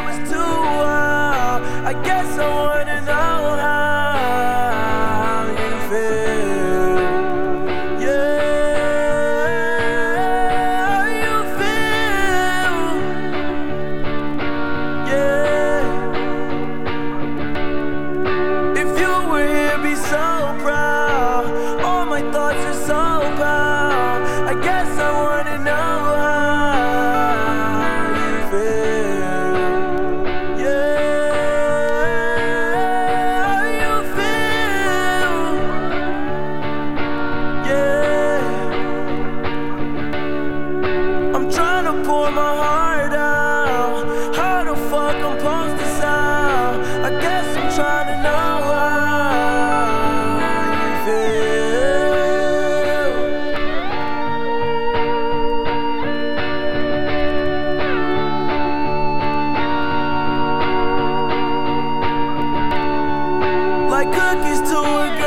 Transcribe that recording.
was too wild. I guess I wanna know how you feel. Yeah, how you feel. Yeah. If you were here, be so proud. All my thoughts are so proud. I guess I wanna know how you feel. Yeah, how you feel. Yeah. I'm trying to pour my heart out. How the fuck I'm supposed to sound? I guess I'm trying to know how you feel. Like cookies to a